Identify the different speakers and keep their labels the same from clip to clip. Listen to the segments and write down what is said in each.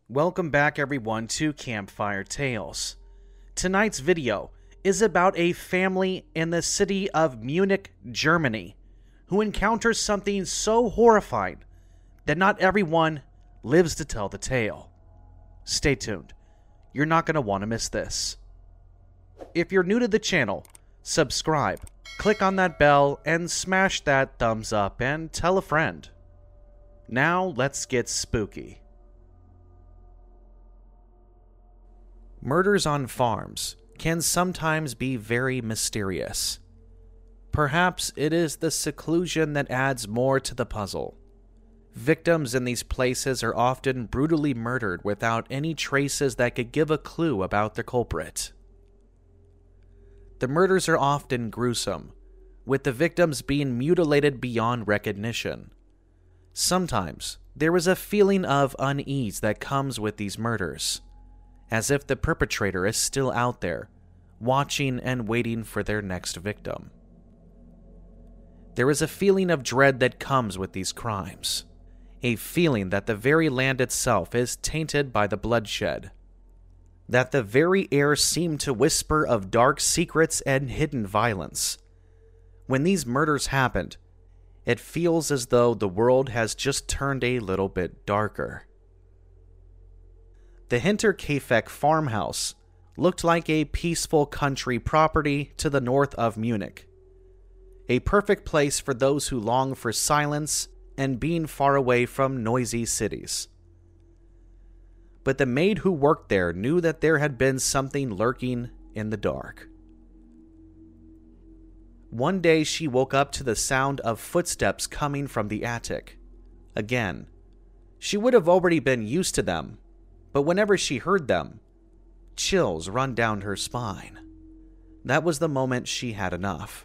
Speaker 1: Welcome back everyone to Campfire Tales. Tonight's video is about a family in the city of Munich, Germany, who encounters something so horrifying that not everyone lives to tell the tale. Stay tuned. You're not going to want to miss this. If you're new to the channel, subscribe, click on that bell, and smash that thumbs up and tell a friend. Now let's get spooky. Murders on farms can sometimes be very mysterious. Perhaps it is the seclusion that adds more to the puzzle. Victims in these places are often brutally murdered without any traces that could give a clue about the culprit. The murders are often gruesome, with the victims being mutilated beyond recognition. Sometimes there is a feeling of unease that comes with these murders, as if the perpetrator is still out there, watching and waiting for their next victim. There is a feeling of dread that comes with these crimes, a feeling that the very land itself is tainted by the bloodshed, that the very air seemed to whisper of dark secrets and hidden violence. When these murders happened, it feels as though the world has just turned a little bit darker. The Hinterkaifeck farmhouse looked like a peaceful country property to the north of Munich, a perfect place for those who long for silence and being far away from noisy cities. But the maid who worked there knew that there had been something lurking in the dark. One day she woke up to the sound of footsteps coming from the attic. Again, she would have already been used to them, but whenever she heard them, chills run down her spine. That was the moment she had enough.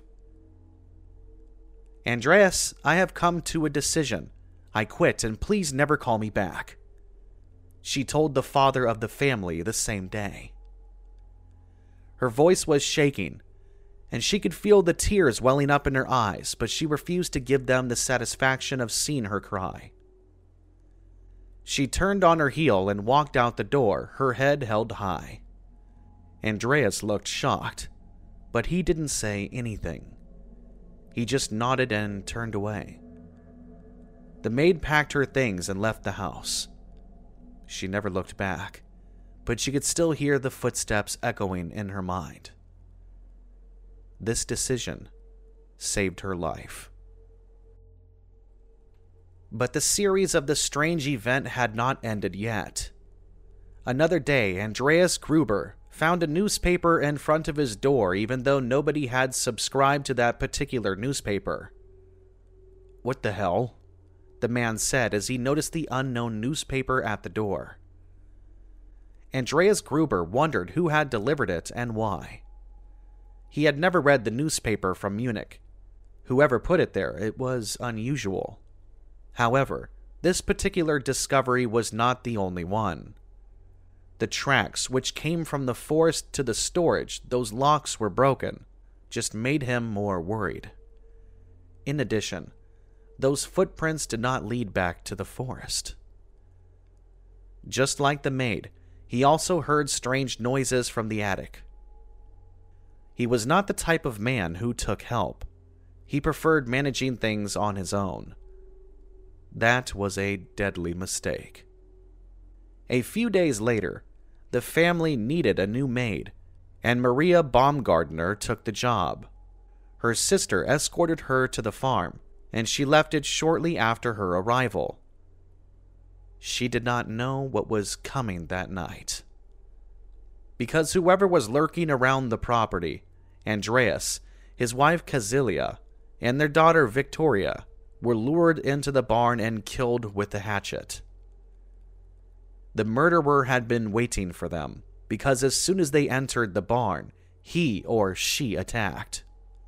Speaker 1: "Andreas, I have come to a decision. I quit, and please never call me back," she told the father of the family the same day. Her voice was shaking, and she could feel the tears welling up in her eyes, but she refused to give them the satisfaction of seeing her cry. She turned on her heel and walked out the door, her head held high. Andreas looked shocked, but he didn't say anything. He just nodded and turned away. The maid packed her things and left the house. She never looked back, but she could still hear the footsteps echoing in her mind. This decision saved her life. But the series of the strange event had not ended yet. Another day, Andreas Gruber found a newspaper in front of his door even though nobody had subscribed to that particular newspaper. "What the hell?" the man said as he noticed the unknown newspaper at the door. Andreas Gruber wondered who had delivered it and why. He had never read the newspaper from Munich. Whoever put it there, it was unusual. However, this particular discovery was not the only one. The tracks which came from the forest to the storage, those locks were broken, just made him more worried. In addition, those footprints did not lead back to the forest. Just like the maid, he also heard strange noises from the attic. He was not the type of man who took help. He preferred managing things on his own. That was a deadly mistake. A few days later, the family needed a new maid, and Maria Baumgartner took the job. Her sister escorted her to the farm, and she left it shortly after her arrival. She did not know what was coming that night. Because whoever was lurking around the property, Andreas, his wife Kazilia, and their daughter Victoria, were lured into the barn and killed with the hatchet. The murderer had been waiting for them, because as soon as they entered the barn, he or she attacked.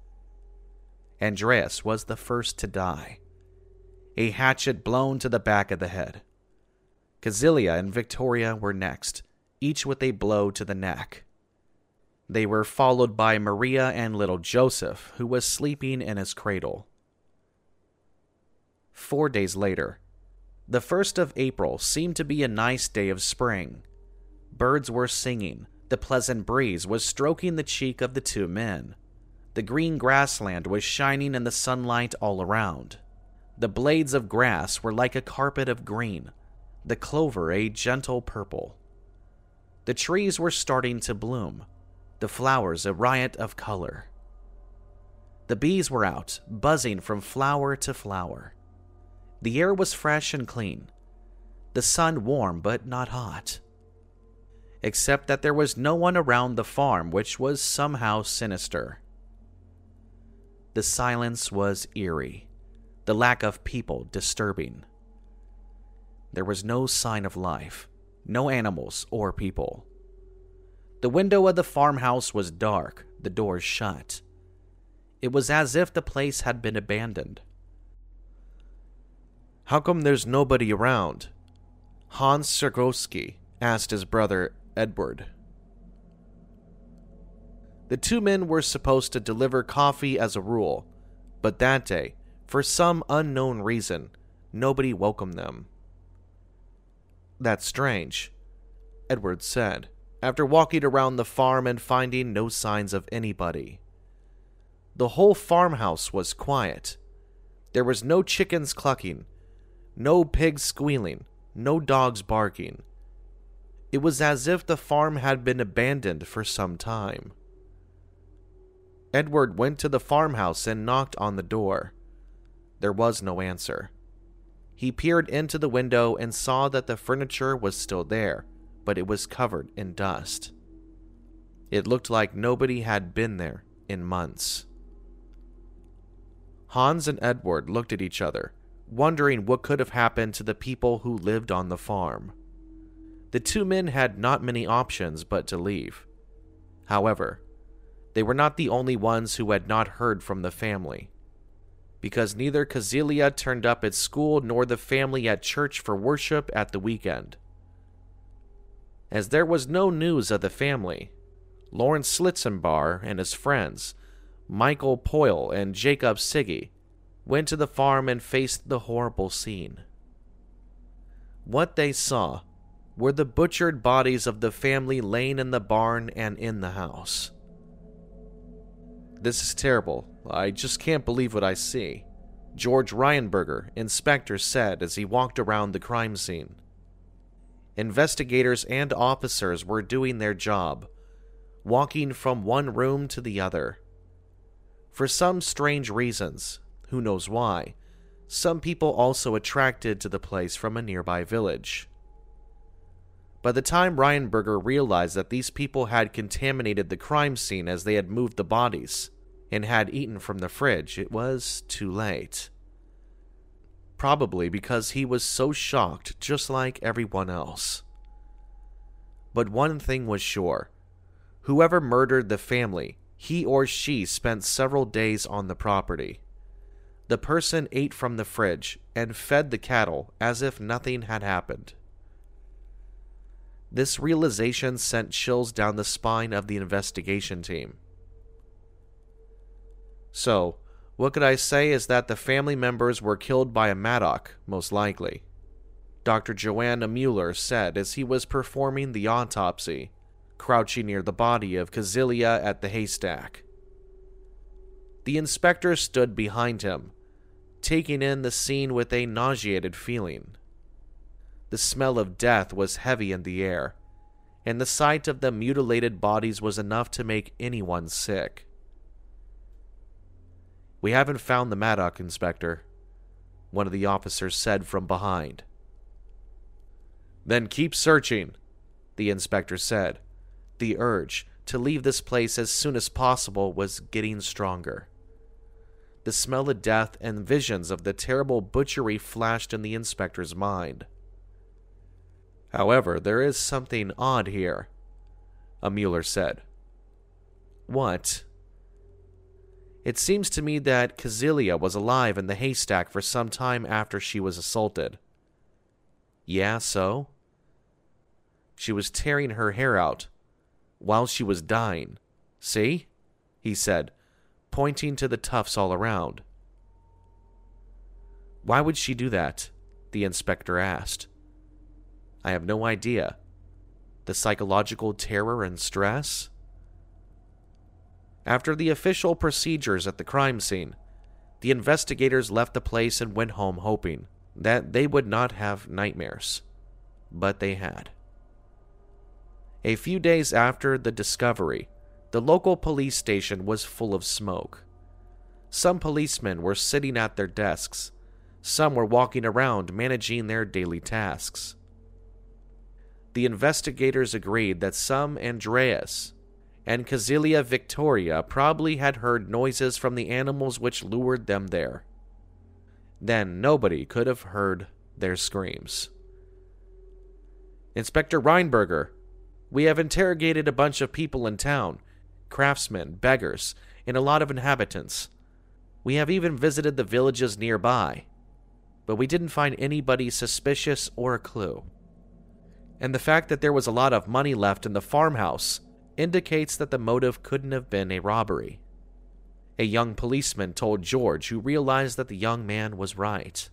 Speaker 1: Andreas was the first to die, a hatchet blown to the back of the head. Kazilia and Victoria were next, each with a blow to the neck. They were followed by Maria and little Joseph, who was sleeping in his cradle. 4 days later, The 1st of April seemed to be a nice day of spring. Birds were singing, the pleasant breeze was stroking the cheek of the two men. The green grassland was shining in the sunlight all around. The blades of grass were like a carpet of green, the clover a gentle purple. The trees were starting to bloom, the flowers a riot of color. The bees were out, buzzing from flower to flower. The air was fresh and clean, the sun warm but not hot. Except that there was no one around the farm, which was somehow sinister. The silence was eerie, the lack of people disturbing. There was no sign of life, no animals or people. The window of the farmhouse was dark, the doors shut. It was as if the place had been abandoned. "How come there's nobody around?" Hans Sergowski asked his brother Edward. The two men were supposed to deliver coffee as a rule, but that day, for some unknown reason, nobody welcomed them. "That's strange," Edward said, after walking around the farm and finding no signs of anybody. The whole farmhouse was quiet. There was no chickens clucking, no pigs squealing, no dogs barking. It was as if the farm had been abandoned for some time. Edward went to the farmhouse and knocked on the door. There was no answer. He peered into the window and saw that the furniture was still there, but it was covered in dust. It looked like nobody had been there in months. Hans and Edward looked at each other, wondering what could have happened to the people who lived on the farm. The two men had not many options but to leave. However, they were not the only ones who had not heard from the family, because neither Kazilia turned up at school nor the family at church for worship at the weekend. As there was no news of the family, Lawrence Slitzenbar and his friends, Michael Poyle and Jacob Siggy, went to the farm and faced the horrible scene. What they saw were the butchered bodies of the family laying in the barn and in the house. "This is terrible. I just can't believe what I see," George Ryanberger, inspector, said as he walked around the crime scene. Investigators and officers were doing their job, walking from one room to the other. For some strange reasons, who knows why, some people also attracted to the place from a nearby village. By the time Ryanberger realized that these people had contaminated the crime scene as they had moved the bodies and had eaten from the fridge, it was too late. Probably because he was so shocked, just like everyone else. But one thing was sure: whoever murdered the family, he or she spent several days on the property. The person ate from the fridge and fed the cattle as if nothing had happened. This realization sent chills down the spine of the investigation team. So, what could I say is that the family members were killed by a Maddock, most likely, Dr. Joanna Mueller said as he was performing the autopsy, crouching near the body of Kazilia at the haystack. The inspector stood behind him, taking in the scene with a nauseated feeling. The smell of death was heavy in the air, and the sight of the mutilated bodies was enough to make anyone sick. "We haven't found the Maddock, Inspector," one of the officers said from behind. "Then keep searching," the inspector said. The urge to leave this place as soon as possible was getting stronger. The smell of death and visions of the terrible butchery flashed in the inspector's mind. "However, there is something odd here," Mueller said. "What?" "It seems to me that Kazilia was alive in the haystack for some time after she was assaulted." "Yeah, so?" "She was tearing her hair out while she was dying. See?" he said, pointing to the tufts all around. "Why would she do that?" the inspector asked. I have no idea. The psychological terror and stress? After the official procedures at the crime scene, the investigators left the place and went home hoping that they would not have nightmares. But they had. A few days after the discovery, the local police station was full of smoke. Some policemen were sitting at their desks. Some were walking around managing their daily tasks. The investigators agreed that some Andreas and Kazilia Victoria probably had heard noises from the animals which lured them there. Then nobody could have heard their screams. Inspector Reinberger, we have interrogated a bunch of people in town, craftsmen, beggars, and a lot of inhabitants. We have even visited the villages nearby, but we didn't find anybody suspicious or a clue. And the fact that there was a lot of money left in the farmhouse indicates that the motive couldn't have been a robbery. A young policeman told George, who realized that the young man was right.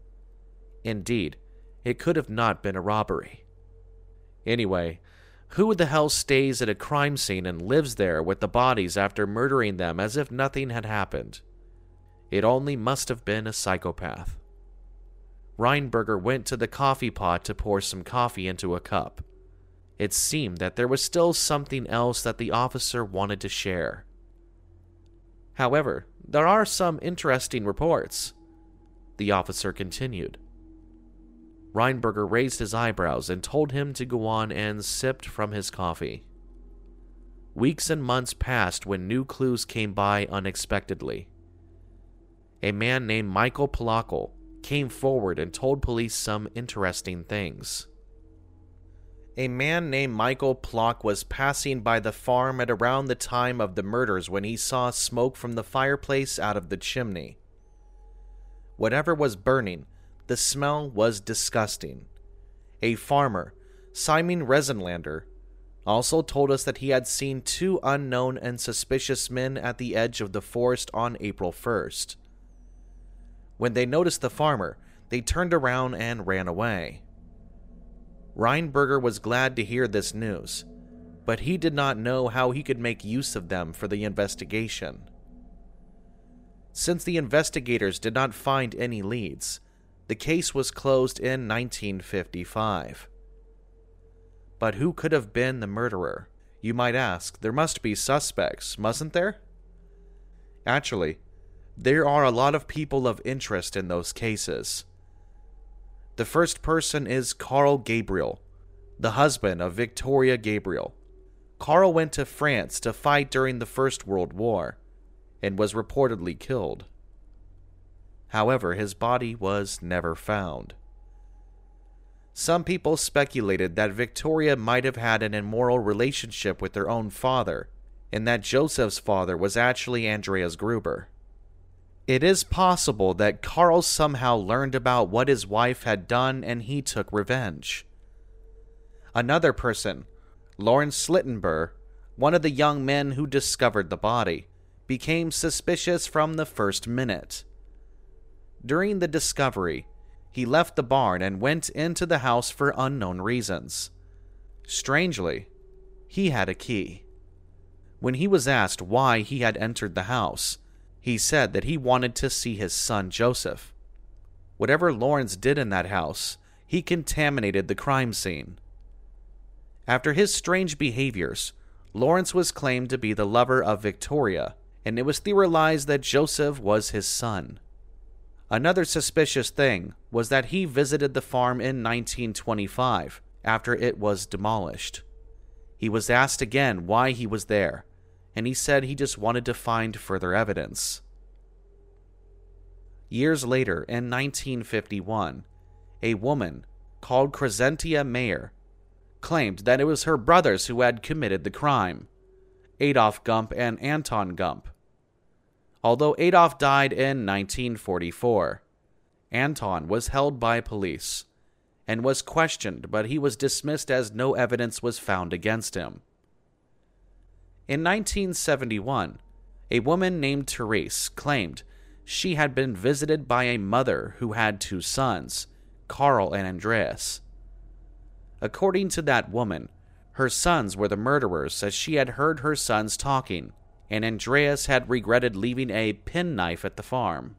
Speaker 1: Indeed, it could have not been a robbery. Anyway, who the hell stays at a crime scene and lives there with the bodies after murdering them as if nothing had happened? It only must have been a psychopath. Reinberger went to the coffee pot to pour some coffee into a cup. It seemed that there was still something else that the officer wanted to share. However, there are some interesting reports, the officer continued. Reinberger raised his eyebrows and told him to go on and sipped from his coffee. Weeks and months passed when new clues came by unexpectedly. A man named Michael Plockel came forward and told police some interesting things. A man named Michael Plock was passing by the farm at around the time of the murders when he saw smoke from the fireplace out of the chimney. Whatever was burning, the smell was disgusting. A farmer, Simon Resenlander, also told us that he had seen two unknown and suspicious men at the edge of the forest on April 1st. When they noticed the farmer, they turned around and ran away. Reinberger was glad to hear this news, but he did not know how he could make use of them for the investigation. Since the investigators did not find any leads, the case was closed in 1955. But who could have been the murderer? You might ask. There must be suspects, mustn't there? Actually, there are a lot of people of interest in those cases. The first person is Carl Gabriel, the husband of Victoria Gabriel. Carl went to France to fight during the First World War and was reportedly killed. However, his body was never found. Some people speculated that Victoria might have had an immoral relationship with her own father, and that Joseph's father was actually Andreas Gruber. It is possible that Carl somehow learned about what his wife had done and he took revenge. Another person, Lawrence Slittenberg, one of the young men who discovered the body, became suspicious from the first minute. During the discovery, he left the barn and went into the house for unknown reasons. Strangely, he had a key. When he was asked why he had entered the house, he said that he wanted to see his son Joseph. Whatever Lawrence did in that house, he contaminated the crime scene. After his strange behaviors, Lawrence was claimed to be the lover of Victoria, and it was theorized that Joseph was his son. Another suspicious thing was that he visited the farm in 1925 after it was demolished. He was asked again why he was there, and he said he just wanted to find further evidence. Years later, in 1951, a woman called Crescentia Mayer claimed that it was her brothers who had committed the crime, Adolf Gump and Anton Gump. Although Adolf died in 1944, Anton was held by police and was questioned, but he was dismissed as no evidence was found against him. In 1971, a woman named Therese claimed she had been visited by a mother who had two sons, Carl and Andreas. According to that woman, her sons were the murderers, as she had heard her sons talking, and Andreas had regretted leaving a penknife at the farm.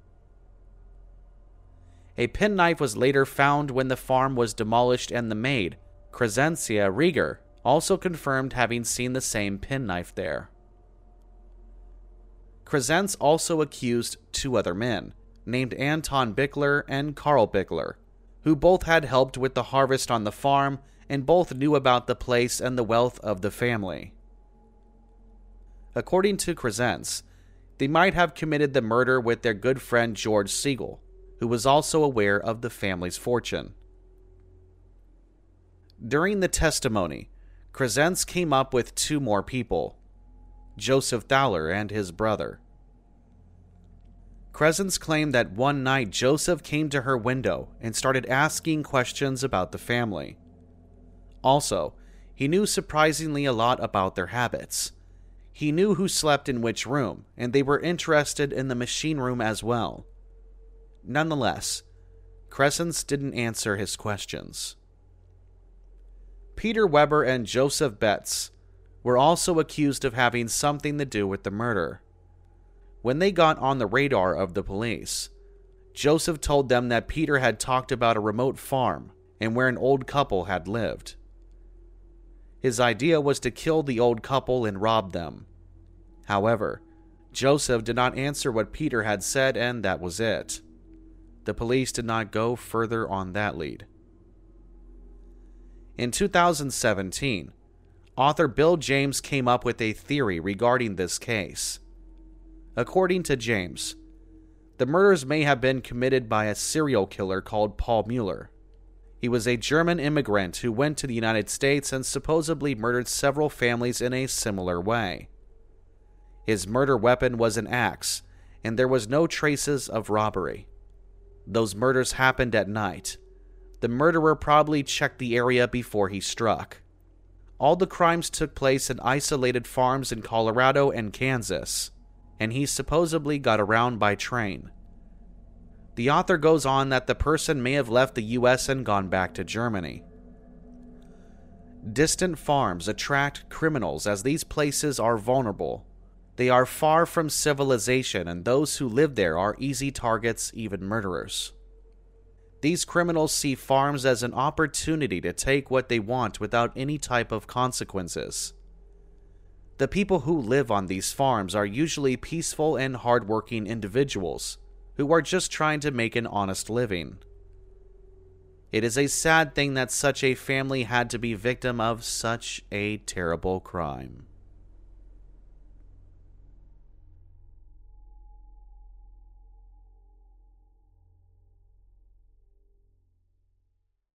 Speaker 1: A penknife was later found when the farm was demolished, and the maid, Crescencia Rieger, also confirmed having seen the same penknife there. Crescence also accused two other men, named Anton Bickler and Carl Bickler, who both had helped with the harvest on the farm and both knew about the place and the wealth of the family. According to Crescence, they might have committed the murder with their good friend George Siegel, who was also aware of the family's fortune. During the testimony, Crescence came up with two more people, Joseph Thaler and his brother. Crescence claimed that one night Joseph came to her window and started asking questions about the family. Also, he knew surprisingly a lot about their habits. He knew who slept in which room, and they were interested in the machine room as well. Nonetheless, Crescence didn't answer his questions. Peter Weber and Joseph Betts were also accused of having something to do with the murder. When they got on the radar of the police, Joseph told them that Peter had talked about a remote farm and where an old couple had lived. His idea was to kill the old couple and rob them. However, Joseph did not answer what Peter had said, and that was it. The police did not go further on that lead. In 2017, author Bill James came up with a theory regarding this case. According to James, the murders may have been committed by a serial killer called Paul Mueller. He was a German immigrant who went to the United States and supposedly murdered several families in a similar way. His murder weapon was an axe, and there was no traces of robbery. Those murders happened at night. The murderer probably checked the area before he struck. All the crimes took place in isolated farms in Colorado and Kansas, and he supposedly got around by train. The author goes on that the person may have left the US and gone back to Germany. Distant farms attract criminals as these places are vulnerable. They are far from civilization, and those who live there are easy targets, even murderers. These criminals see farms as an opportunity to take what they want without any type of consequences. The people who live on these farms are usually peaceful and hardworking individuals who are just trying to make an honest living. It is a sad thing that such a family had to be victim of such a terrible crime.